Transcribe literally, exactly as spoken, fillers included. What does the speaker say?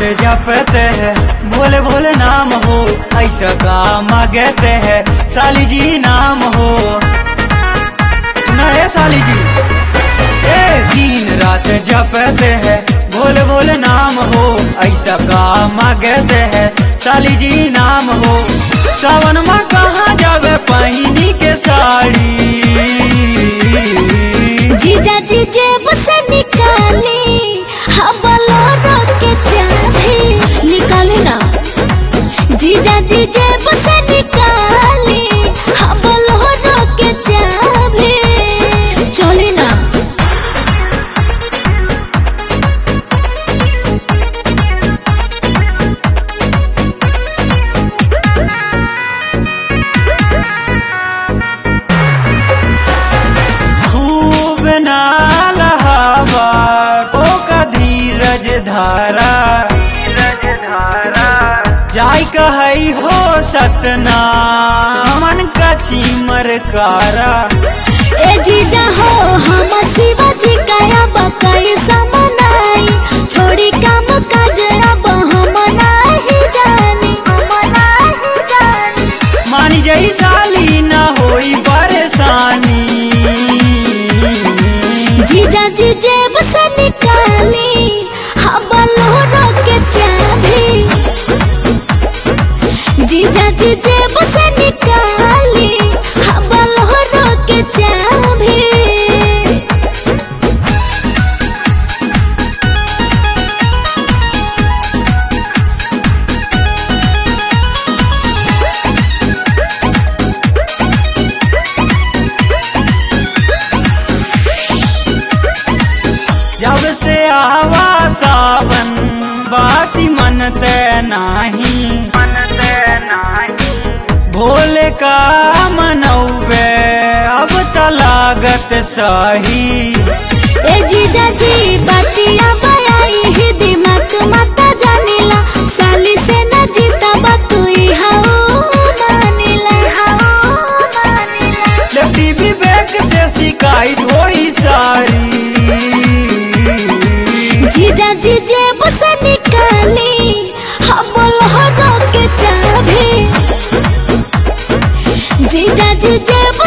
जपते हैं भोले भोले नाम हो, ऐसा काम मांगते हैं साली जी नाम हो। सुना है साली जी, ए दिन रात जपते हैं भोले भोले नाम हो, ऐसा काम मांगते हैं साली जी नाम हो। सावन में कहाँ जावे पहिनी के साड़ी, जीजा जी जेब से निकाले बोलेरो के चाबी, निकाले ना जीजा जी जेब से निकाले बोलेरो के चाबी, चले ना। धारा जाय कहई हो सतना मन का चीमर कारा। ए जीजा हो हम शिवाजी काया बकाई समनाई, छोड़ी काम काज अब हम नहीं जानी, मानी जाई साली ना होई परेशानी। जीजा जी जेब से निकाली बोलेरो के चाबी, जीजा जी जेब से निकाली बोलेरो के चाबी। जब से आवा सावन बाती मनते नाही, भोले का मनौबे अब तलागत सही। ए जीजा जी बतिया बयाई ही दिमाग मत जानिला, साली से न जीता बतुई हाउ मानिला। लटी भी बैक से शिकायत होई सारी, जीजा जी जेब से निकाली बोलेरो के चाबी, जीजा जी जेब